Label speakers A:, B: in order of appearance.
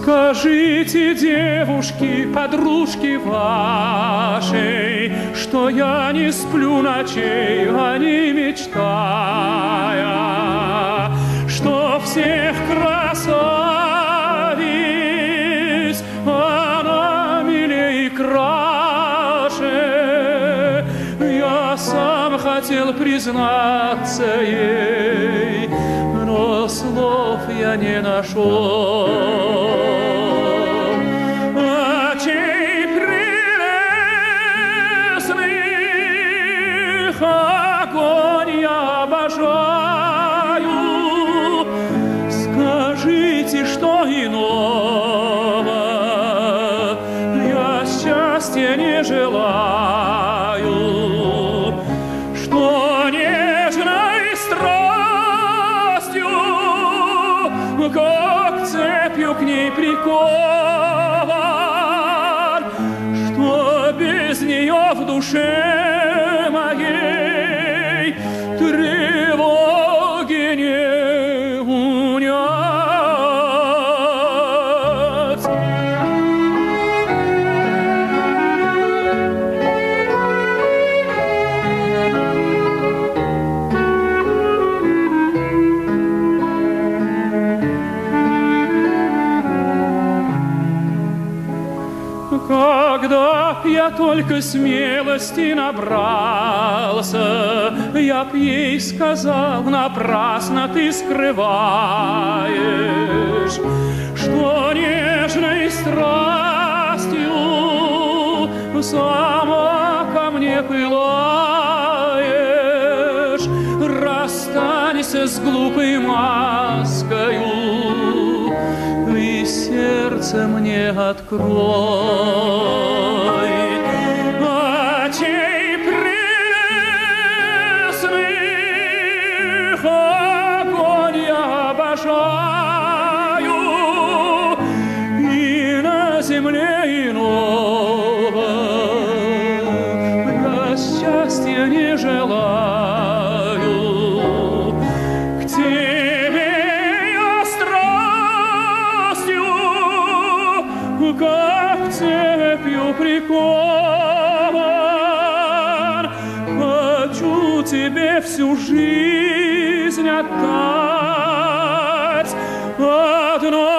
A: Скажите, девушки, подружки вашей, что я не сплю ночей, а не мечтая, что всех красавиц она милей краше. Я сам хотел признаться ей, но слов я не нашел. Очей прелестных огонь я обожаю. Скажите, что иного я счастья не желаю, что нежной страстью, как цепью к ней прикован, что без нее в душе моей тревоги не унять. Когда б я только смелости набрался, я б ей сказал: напрасно ты скрываешь, что нежной страстью сама ко мне пылаешь. Расстанься с глупой маскою и сердце мне открой. Очей прелестных огонь я обожаю, и на земле иного я счастья не желаю. К тебе я страстью, как цепью прикован, хочу тебе всю жизнь отдать одной.